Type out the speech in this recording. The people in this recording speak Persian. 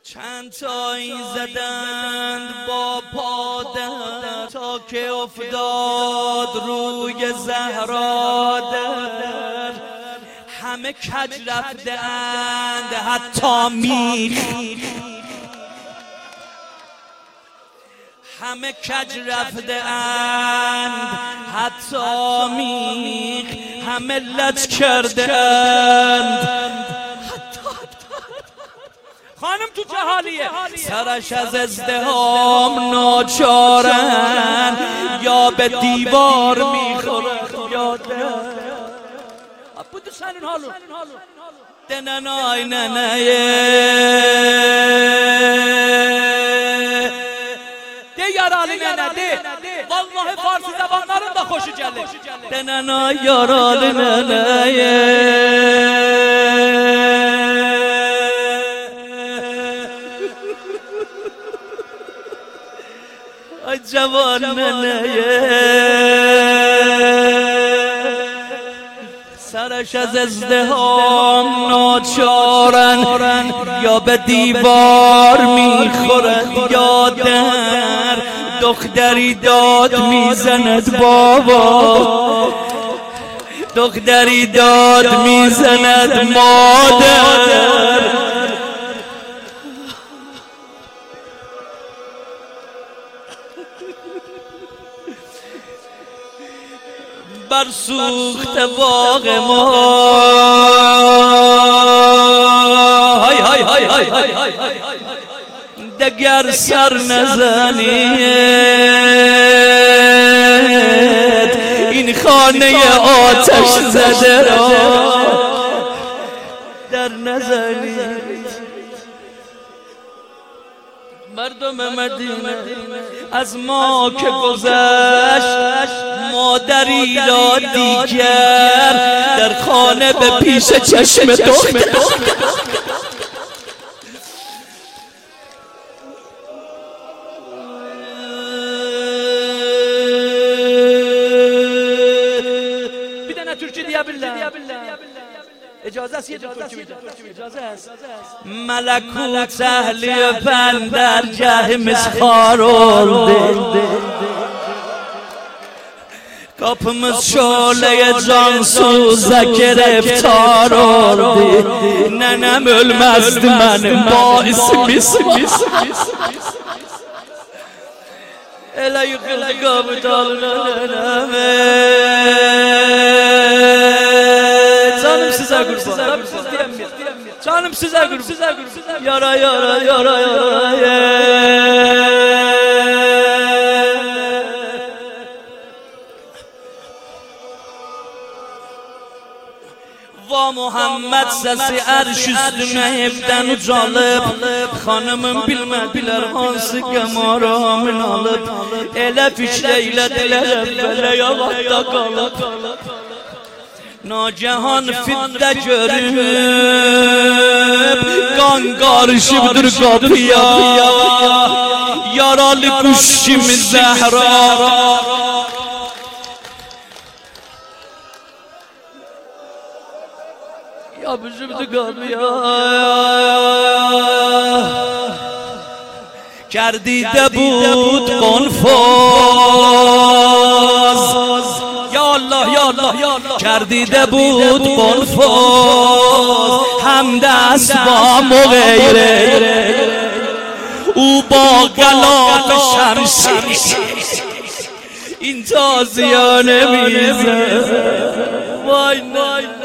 چند تایی زدند با پادر تا که افتاد روی زهرا در. همه کج رفته اند حتی میخ، همه کج رفته اند حتی میخ، همه لج کرده اند. خانم تو جهالیه سرش از ازدهام ناچارن، یا به دیوار میخورد یا بودو سنین حالو دننای ننایه ده یارالی ننه ده والله فارسی زبانların da خوشu gelir دننای یارالی ننایه. ای جوان ننایه سرش از ازدهام ناچارن، یا به دیوار میخورد یا در. دختری داد میزند بابا، دختری داد میزند مادر. بر سوخت باغ ما های های های های های دگر سر نزنید، این خانه آتش زده را در نزنید. مردم مدینه از ما که گذشت، مادری را دیگر در خانه به پیش چشم دختر. بیدن ترکی دیابله اجازه است، یه ترکی میگم اجازه است. ملکوت اهلی بندر جه مسخار oldu. Kapımız şöyle cansuza giriftar oldu. Nenem ölmezdi benim baisim. Ele yıkıldı kapıtalına neneme. Canım size kurban. Canım size kurban. Yara yara yara yara. Va Muhammed sesi erş üstüme evden ucalıp, hanımın bilmediler hansı gemaramın alıp, ele fişleylediler evvele yavatta kalıp. Nagehan fidde görüp kan karışıptır kapıya, yaralı kuşum Zehra. Ya bizim de kapıya kerdide بود قنفاز. یا الله یا الله کردیده بود قنفاز، هم دست با مغیره او با غلاف شمشیر این تازیانه میزه. وای